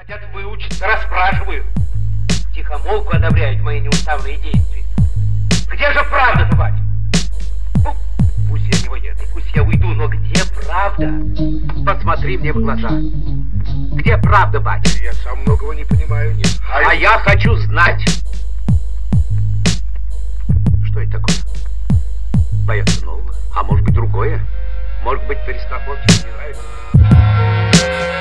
Хотят выучиться, расспрашивают. Втихомолку одобряют мои неуставные действия. Где же правда-то, батя? Ну, пусть я не военный, пусть я уйду, но где правда? Посмотри мне в глаза. Где правда, батя? Я сам многого не понимаю, не знаю. А я хочу знать. Что это такое? Боятся нового? А может быть другое? Может быть перестраховки не нравится?